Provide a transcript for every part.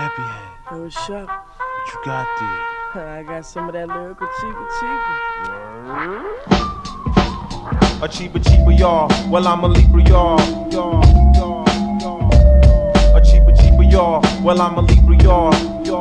Snappy Head. Hey, what's up? What you got there? I got some of that lyrical cheaper. A cheaper, y'all. Well, I'm a Libra, y'all. A cheaper, y'all. Well, I'm a Libra, y'all.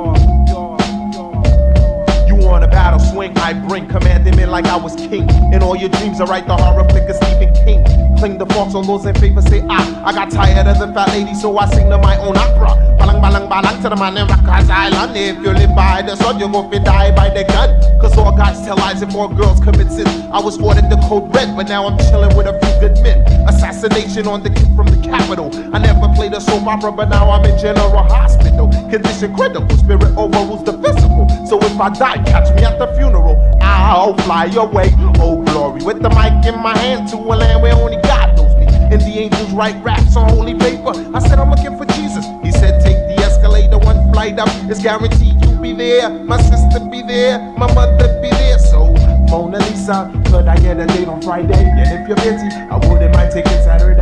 You want a battle swing? I bring commanding me like I was king. In all your dreams, I write the horror flick of Stephen King. Cling the forks on those in favor, say I got tired of the fat lady, so I sing to my own opera. Balang to the man in Rikers Island. If you live by the sun, you gon' fi die by the gun. Cause all guys tell lies and more girls commit sins. I was ordered the code red, but now I'm chilling with a few good men. Assassination on the kid from the capital. I never played a soap opera, but now I'm in general hospital. Condition critical, spirit overrules the physical. So if I die, catch me at the funeral. I'll fly away, oh glory. With the mic in my hand to a land where only God knows me. And the angels write raps on holy paper. I said I'm looking for Jesus. He said take the escalator, one flight up. It's guaranteed you'll be there. My sister be there, my mother be there. So Mona Lisa, could I get a date on Friday? And if you're busy, I wouldn't mind taking Saturday.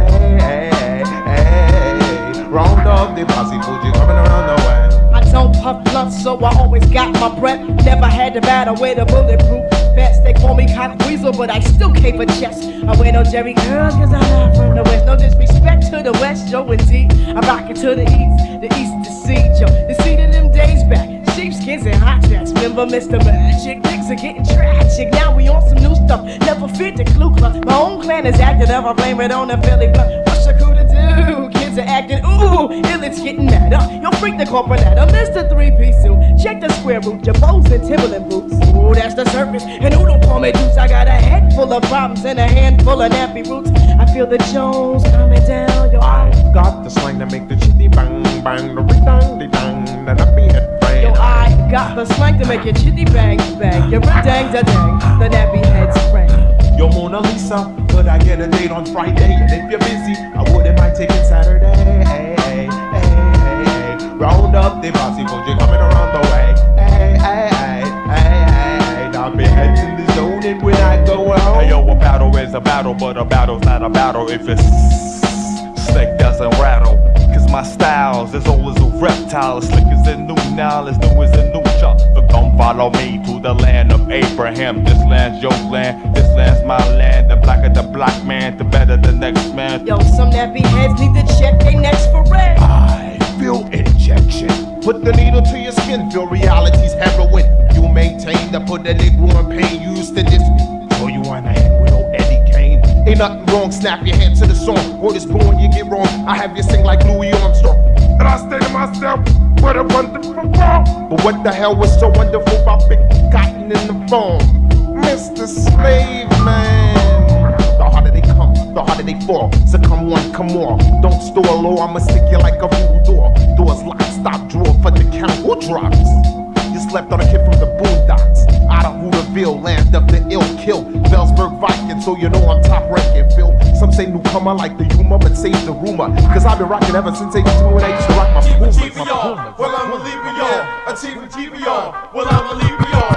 Round up the posse, Fuji coming around the way. I don't puff blunts, so I always got my breath. Never had to battle with a bulletproof vest. They call me Cock Weasel, but I still cape a chest. I wear no Jerry curls, cause I'm not from the West. No disrespect to the West, Joe and D. I rock it to the East to see Joe. The seed of them days back. Sheepskins and hot tracks. Remember Mr. Magic? Things are getting tragic. Now we on some new stuff. Never fit the Ku Klux. My own clan is acting up. I blame it on the Philly blunt. What's a crew to do? Kids are acting, ooh, ill, it's getting mad. Yo, freak the corporate ladder. Mr. 3-piece suit. Check the square root. Your bows and Timberland boots. Ooh, that's the surface. And who don't call me Deuce? I got a head full of problems and a handful of nappy roots. I feel the Jones coming down. Yo, I got the slang to make the chitty bang bang, the ring the dang, the nappy head bang. Yo, I got the slang to make your chitty bang bang. Your dang da dang, the nappy head spray. Yo, Mona Lisa, could I get a date on Friday? And if you're busy, I wouldn't mind taking Saturday. Round up the posse, Fuji coming around the way. I'll be heading the zone and when I go out. Hey yo, a battle is a battle, but a battle's not a battle if it's snake doesn't rattle. Cause my style's as old as a reptile, as slick as a new now, as new as a new chop. So come follow me to the land of Abraham. This land's your land, this land's my land. The blacker the black man, the better the next man. Yo, some nappy heads need to check their necks for red. I feel injection. Put the needle to your skin, feel reality's heroin. You maintain to put the Negro in pain. You used to diss me, so you on the head with no Eddie Kane. Ain't nothing wrong, snap your hand to the song. Word is born, you get wrong. I have you sing like Louis Armstrong. And I say to myself, what a wonderful world. But what the hell was so wonderful about big cotton in the phone? Mr. Slave Man. The harder they come, the harder they fall. So come one, come more. Don't store low, I'ma stick you like a voodoo door. Doors locked, stop, drawer for the count. Who drops? You slept on a kid from the boondocks. Out of Hooterville, land of the ill kill. Bellsburg Viking, so you know I'm top ranking, Phil. Some say newcomer like the humor, but save the rumor. Cause I've been rocking ever since 82 when I used to rock my Puma. Well, I'm a Libra, y'all. A cheaper, y'all. Well, I'm a Libra, y'all.